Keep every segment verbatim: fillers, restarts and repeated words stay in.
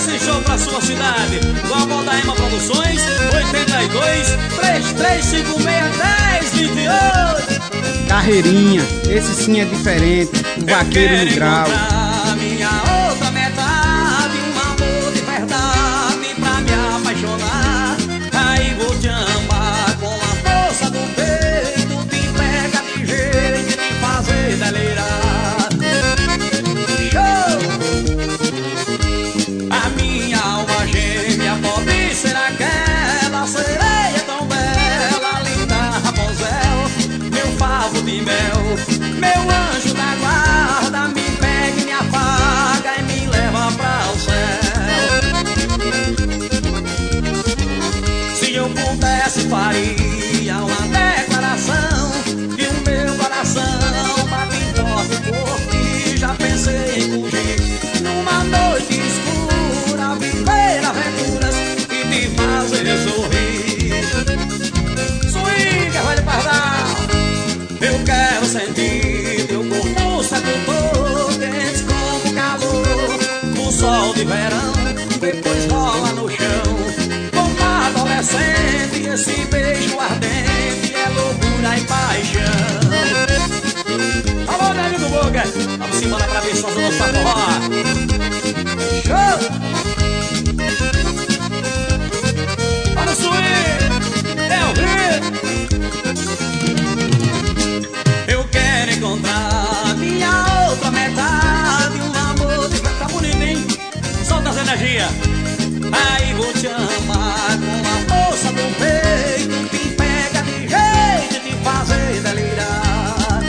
esse show pra sua cidade. Com a Modaema Produções, oitenta e dois, três três cinco seis, dez, vinte e oito. Carreirinha, esse sim é diferente. O vaqueiro no grau. Minha outra metade, um amor de verdade pra me apaixonar. Aí vou te amar com a força do peito, te pega de jeito de te fazer delirar. Show! A minha alma gêmea pode ser aquela sereia tão bela, linda Rapunzel, meu favo de mel, meu anjo da guarda, me pega e me apaga e me leva pra o céu. Se eu pudesse faria uma declaração que o meu coração bate forte por ti. Já pensei em fugir numa noite escura, viver aventuras e te fazer sorrir. Swing, velho pardal, eu quero sentir teu corpo sedutor, quente como o calor do sol de verão, depois rola no chão como adolescente. Esse beijo ardente é loucura e paixão. Alô, nego do Boga, vamos embora pra ver só os nossos forró. Show! Olha o swing, é o rio. Eu quero encontrar minha outra metade, um amor de... Tá bonito, hein? Solta as energias. Aí vou te amar com a força do peito, te pega de jeito de te fazer delirar.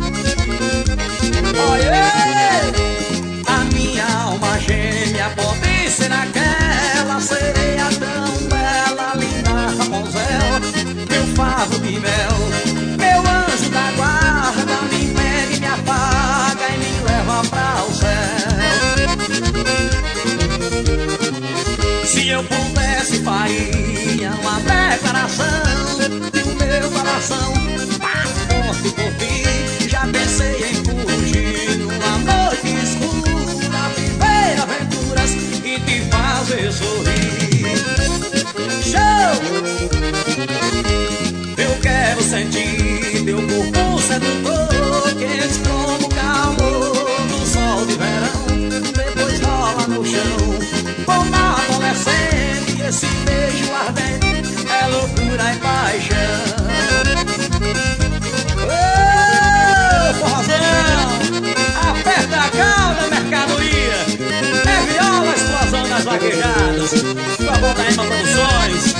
Olha, a minha alma gêmea pode ser aquela sereia tão bela, linda Rapunzel, meu favo de mel, meu anjo da guarda, me pega e me apaga e me leva pra o céu. Se eu pudesse faria uma declaração que o meu coração bate forte por ti. Já pensei em fugir numa noite escura, viver aventuras e te fazer sorrir. Show! Eu quero sentir teu corpo sedutor, quente como o calor do sol de verão, depois rola no chão como adolescente. Esse beijo ardente é loucura e paixão. Ô, forrozão, aperta a calda, mercadoria, é viola, explosão das vaquejadas, com a Modaema Produções.